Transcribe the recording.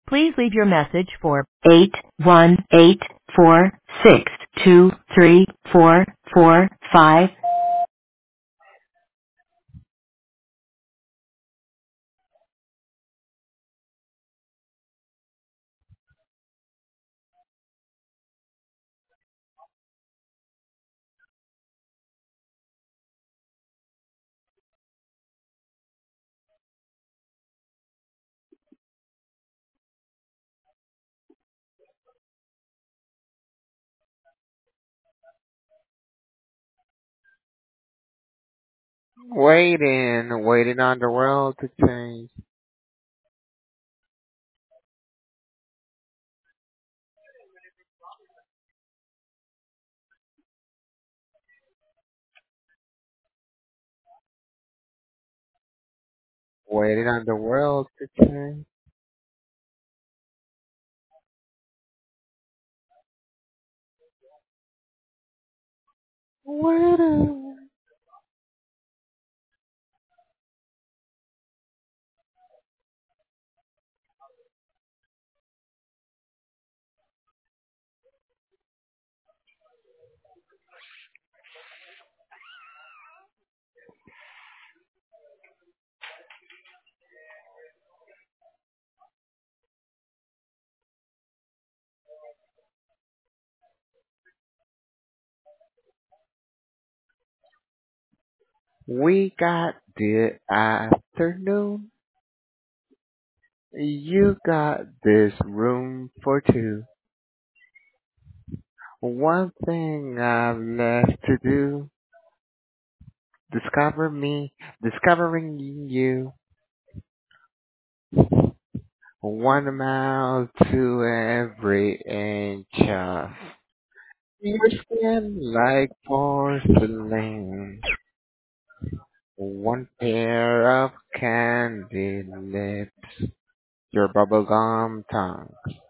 Please leave your message for 81846234445. Waiting on the world to change. Waiting on the world to change. Waiting. We got the afternoon. You got this room for two. One thing I've left to do. Discover me, discovering you. 1 mile to every inch of your skin like porcelain. One pair of candy lips, your bubblegum tongue.